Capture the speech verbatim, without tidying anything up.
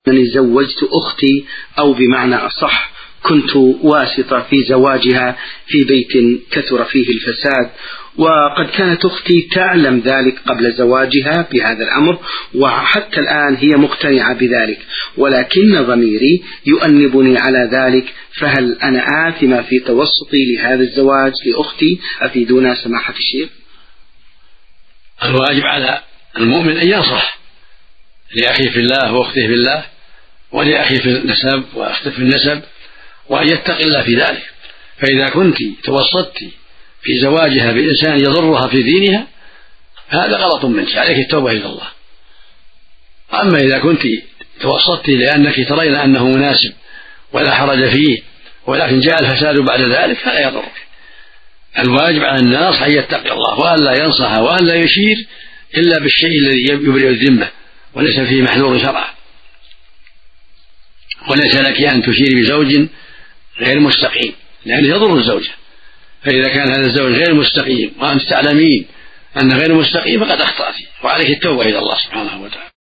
أنني زوجت أختي، أو بمعنى أصح كنت واسطة في زواجها في بيت كثر فيه الفساد، وقد كانت أختي تعلم ذلك قبل زواجها بهذا الأمر، وحتى الآن هي مقتنعة بذلك، ولكن ضميري يؤنبني على ذلك. فهل أنا آثمة في توسطي لهذا الزواج لأختي؟ أفيدونا سماحة الشيخ. الواجب على المؤمن أن ينصح لأخيه في الله وأخته في الله، ولأخيه في النسب وأخته في النسب، وأن يتقي الله في ذلك. فإذا كنت توسطت في زواجها بإنسان يضرها في دينها هذا غلط منك، عليك التوبة إلى الله. أما إذا كنت توسطت لأنك ترين أنه مناسب ولا حرج فيه، ولكن جاء الفساد بعد ذلك فلا يضرك. الواجب على الناس أن يتقي الله، وأن لا ينصح، وأن لا يشير إلا بالشيء الذي يبرئ الذمة وليس فيه محذور شرعا. وليس لك أن تشير بزوج غير مستقيم لأنه يضر الزوجة. فإذا كان هذا الزوج غير مستقيم وأنت تعلمين أنه غير مستقيم فقد أخطأت، وعليك التوبة إلى الله سبحانه وتعالى.